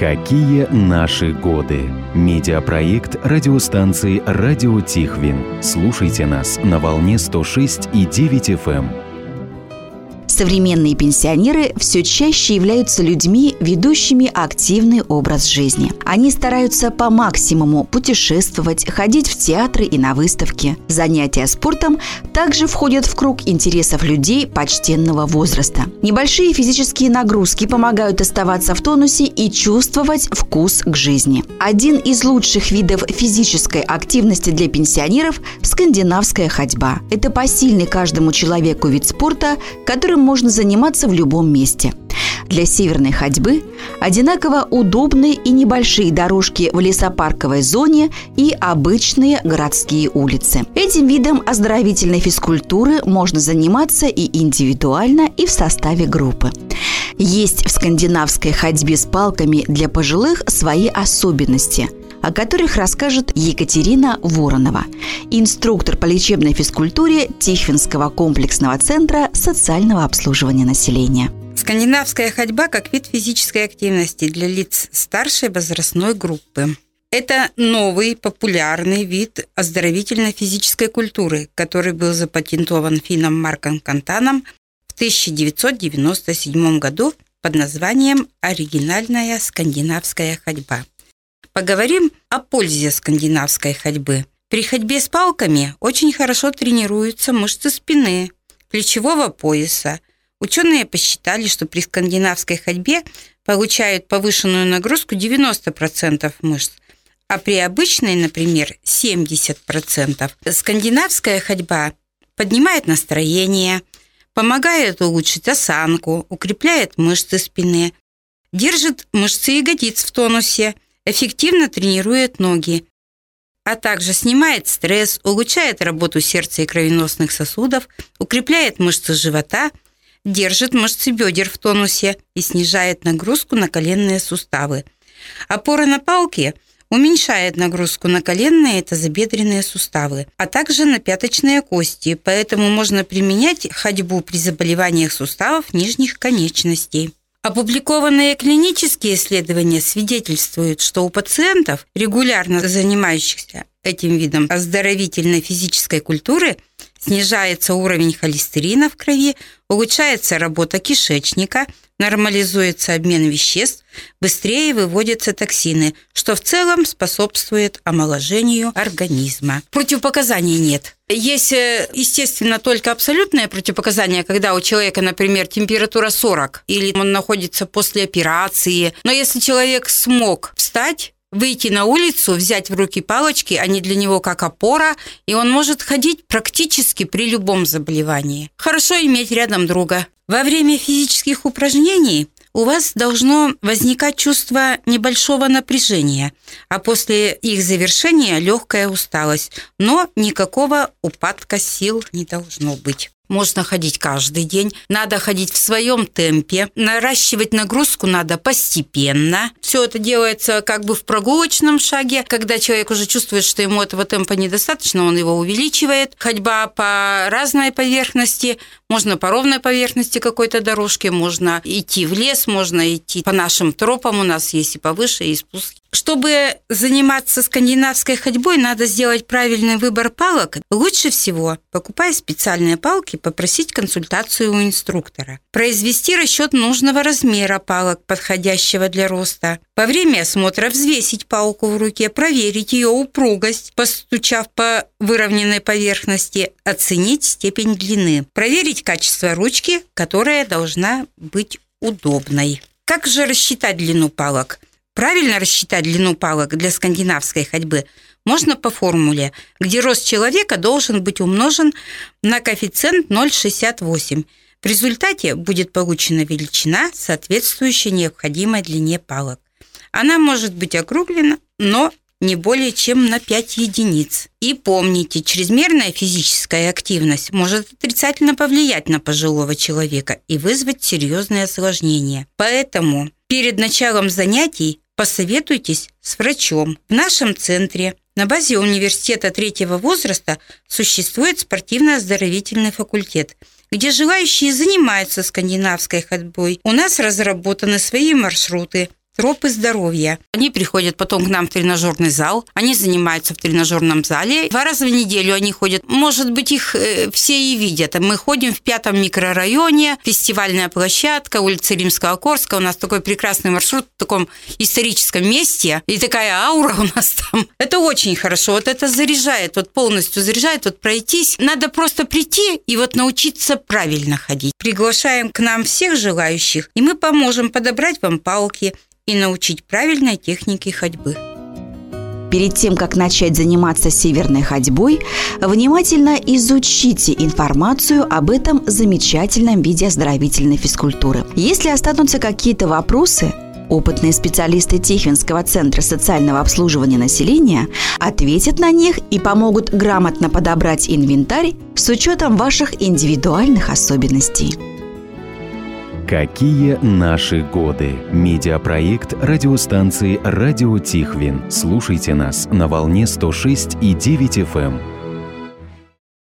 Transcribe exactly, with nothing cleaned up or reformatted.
Какие наши годы? Медиапроект радиостанции «Радио Тихвин». Слушайте нас на волне сто шесть и девять эф эм. Современные пенсионеры все чаще являются людьми, ведущими активный образ жизни. Они стараются по максимуму путешествовать, ходить в театры и на выставки. Занятия спортом также входят в круг интересов людей почтенного возраста. Небольшие физические нагрузки помогают оставаться в тонусе и чувствовать вкус к жизни. Один из лучших видов физической активности для пенсионеров – скандинавская ходьба. Это посильный каждому человеку вид спорта, которым можно заниматься в любом месте. Для северной ходьбы одинаково удобны и небольшие дорожки в лесопарковой зоне и обычные городские улицы. Этим видом оздоровительной физкультуры можно заниматься и индивидуально, и в составе группы. Есть в скандинавской ходьбе с палками для пожилых свои особенности, о которых расскажет Екатерина Воронова, инструктор по лечебной физкультуре Тихвинского комплексного центра социального обслуживания населения. Скандинавская ходьба как вид физической активности для лиц старшей возрастной группы. Это новый популярный вид оздоровительной физической культуры, который был запатентован финном Марком Кантаном в тысяча девятьсот девяносто седьмом году под названием «Оригинальная скандинавская ходьба». Поговорим о пользе скандинавской ходьбы. При ходьбе с палками очень хорошо тренируются мышцы спины, плечевого пояса. Ученые посчитали, что при скандинавской ходьбе получают повышенную нагрузку девяносто процентов мышц, а при обычной, например, семьдесят процентов. Скандинавская ходьба поднимает настроение, помогает улучшить осанку, укрепляет мышцы спины, держит мышцы ягодиц в тонусе, эффективно тренирует ноги, а также снимает стресс, улучшает работу сердца и кровеносных сосудов, укрепляет мышцы живота, держит мышцы бедер в тонусе и снижает нагрузку на коленные суставы. Опора на палки уменьшает нагрузку на коленные и тазобедренные суставы, а также на пяточные кости, поэтому можно применять ходьбу при заболеваниях суставов нижних конечностей. Опубликованные клинические исследования свидетельствуют, что у пациентов, регулярно занимающихся этим видом оздоровительной физической культуры, снижается уровень холестерина в крови, улучшается работа кишечника, нормализуется обмен веществ, быстрее выводятся токсины, что в целом способствует омоложению организма. Противопоказаний нет. Есть, естественно, только абсолютное противопоказание, когда у человека, например, температура сорок, или он находится после операции. Но если человек смог встать, выйти на улицу, взять в руки палочки, они для него как опора, и он может ходить практически при любом заболевании. Хорошо иметь рядом друга. Во время физических упражнений у вас должно возникать чувство небольшого напряжения, а после их завершения легкая усталость, но никакого упадка сил не должно быть. Можно ходить каждый день, надо ходить в своем темпе, наращивать нагрузку надо постепенно. Все это делается как бы в прогулочном шаге. Когда человек уже чувствует, что ему этого темпа недостаточно, он его увеличивает. Ходьба по разной поверхности, можно по ровной поверхности какой-то дорожки, можно идти в лес, можно идти по нашим тропам, у нас есть и повыше, и спуски. Чтобы заниматься скандинавской ходьбой, надо сделать правильный выбор палок. Лучше всего, покупая специальные палки, попросить консультацию у инструктора. Произвести расчет нужного размера палок, подходящего для роста. Во время осмотра взвесить палку в руке, проверить ее упругость, постучав по выровненной поверхности, оценить степень длины. Проверить качество ручки, которая должна быть удобной. Как же рассчитать длину палок? Правильно рассчитать длину палок для скандинавской ходьбы можно по формуле, где рост человека должен быть умножен на коэффициент ноль целых шестьдесят восемь. В результате будет получена величина, соответствующая необходимой длине палок. Она может быть округлена, но не более чем на пять единиц. И помните, чрезмерная физическая активность может отрицательно повлиять на пожилого человека и вызвать серьезные осложнения. Поэтому перед началом занятий посоветуйтесь с врачом. В нашем центре на базе университета третьего возраста существует спортивно-оздоровительный факультет, где желающие занимаются скандинавской ходьбой. У нас разработаны свои маршруты, Тропы здоровья. Они приходят потом к нам в тренажерный зал, они занимаются в тренажерном зале. Два раза в неделю они ходят. Может быть, их э, все и видят. Мы ходим в пятом микрорайоне, фестивальная площадка, улица Римского-Корска. У нас такой прекрасный маршрут в таком историческом месте. И такая аура у нас там. Это очень хорошо. Вот это заряжает, вот полностью заряжает. Вот пройтись. Надо просто прийти и вот научиться правильно ходить. Приглашаем к нам всех желающих, и мы поможем подобрать вам палки и научить правильной технике ходьбы. Перед тем, как начать заниматься северной ходьбой, внимательно изучите информацию об этом замечательном виде оздоровительной физкультуры. Если останутся какие-то вопросы, опытные специалисты Тихвинского центра социального обслуживания населения ответят на них и помогут грамотно подобрать инвентарь с учетом ваших индивидуальных особенностей. Какие наши годы? Медиапроект радиостанции «Радио Тихвин». Слушайте нас на волне сто шесть и девять эф эм.